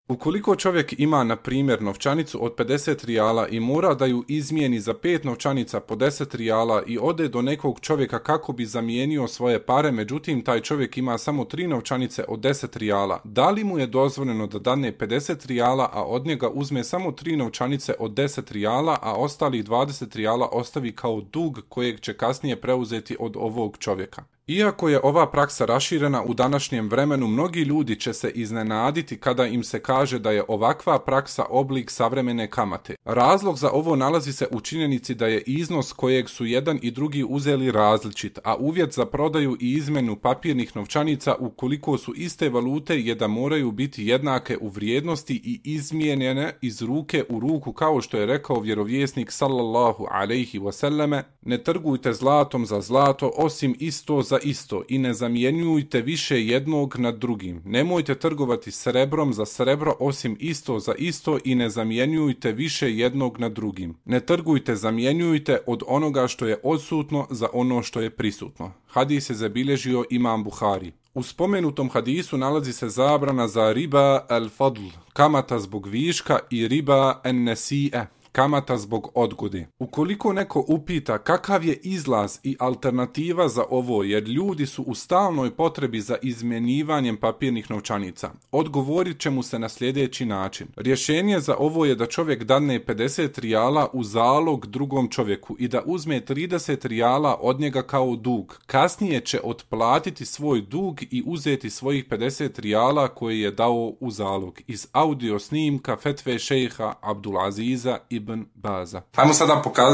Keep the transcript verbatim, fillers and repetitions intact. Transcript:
Ukoliko čovjek ima, na primjer, novčanicu od pedeset rijala i mora da ju izmijeni za pet novčanica po deset rijala i ode do nekog čovjeka kako bi zamijenio svoje pare, međutim taj čovjek ima samo tri novčanice od deset rijala, da li mu je dozvoljeno da dane pedeset rijala, a od njega uzme samo tri novčanice od deset rijala, a ostalih dvadeset rijala ostavi kao dug kojeg će kasnije preuzeti od ovog čovjeka? Iako je ova praksa raširena u današnjem vremenu, mnogi ljudi će se iznenaditi kada im se kaže da je ovakva praksa oblik savremene kamate. Razlog za ovo nalazi se u činjenici da je iznos kojeg su jedan i drugi uzeli različit, a uvjet za prodaju i izmjenu papirnih novčanica ukoliko su iste valute je da moraju biti jednake u vrijednosti i izmijenjene iz ruke u ruku, kao što je rekao vjerovjesnik sallallahu alejhi ve selleme: ne trgujte zlatom za zlato osim isto za isto i ne zamjenjujte više jednog nad drugim. Nemojte trgovati srebrom za srebro osim isto za isto i ne zamjenjujte više jednog nad drugim. Ne trgujte, zamjenjujte od onoga što je odsutno za ono što je prisutno. Hadis je zabilježio Imam Buhari. U spomenutom hadisu nalazi se zabrana za riba al-fadl, kamata zbog viška, i riba an-nasi'e, kamata zbog odgode. Ukoliko neko upita kakav je izlaz i alternativa za ovo, jer ljudi su u stalnoj potrebi za izmjenjivanjem papirnih novčanica, odgovorit će mu se na sljedeći način. Rješenje za ovo je da čovjek dadne pedeset rijala u zalog drugom čovjeku i da uzme trideset rijala od njega kao dug. Kasnije će otplatiti svoj dug i uzeti svojih pedeset rijala koje je dao u zalog. Iz audio snimka fetve šejha Abdulaziza ibn Baza. Hajmo sada pokazati